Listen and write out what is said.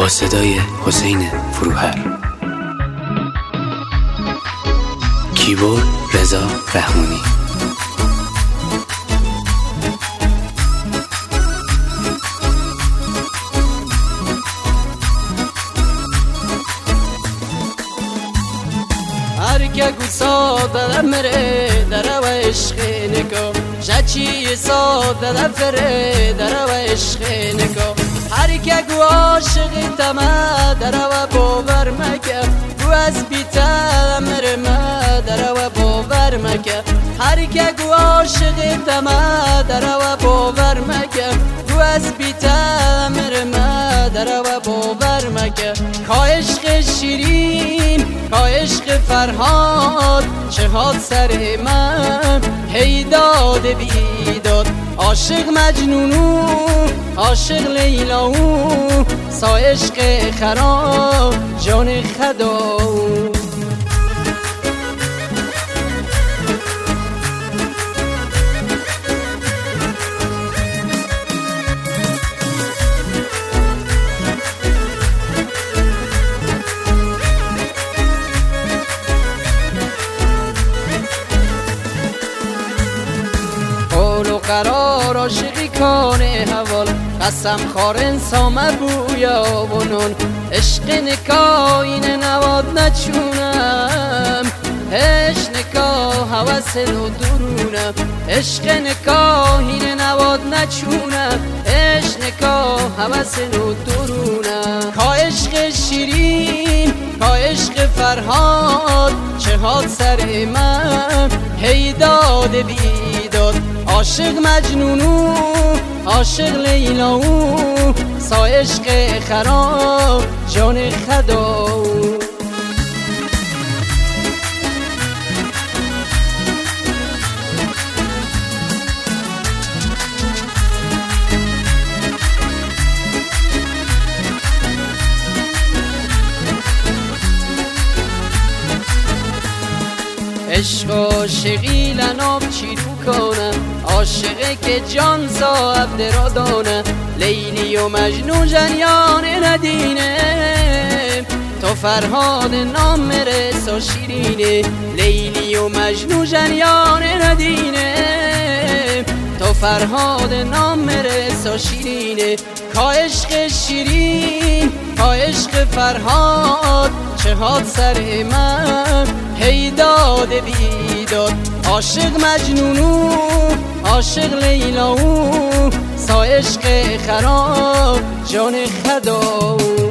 صدای حسین فروهر، کیبورد رضا رحمانی. هرگه گوساده مره در و عشق نکو شچی ساده دفره در و عشق نکو هرگه گو عاشق تمه در و باور مکه گو از بیته مره ما در و باور مکه هرگه گو عاشق تمه در و باور مکه گو از بیته مره ما در و باور مکه کا عشق شیرین کا عشق فرهاد چه هات سر من هی داد بیداد عاشق مجنونو عاشق لیلاو سا عشق خراب جان خداو قرار عاشقی کانه حوال قسم خار انسام بویا بنون عشق نکاح این نواد نچونم عشق نکاح حوث نو درونم عشق نکاح این نواد نچونم عشق نکاح حوث نو درونم کا عشق شیرین کا عشق فرهاد چه هات سر من هی داد بیداد عاشق مجنونو عاشق لیلاو سا عشق خراب جان خداو عشق عاشقی لناب چیرو کنه عاشقه که جان صاحب را دانه لیلی و مجنون جریان ندینه تو فرهاد نام مرسا شیرینه لیلی و مجنون جریان ندینه تو فرهاد نام مرسا شیرینه کا عشق شیرین کا عشق فرهاد چه هات سر من هی داد بیداد عاشق مجنونو عاشق لیلاو سا عشق خراب جان خداو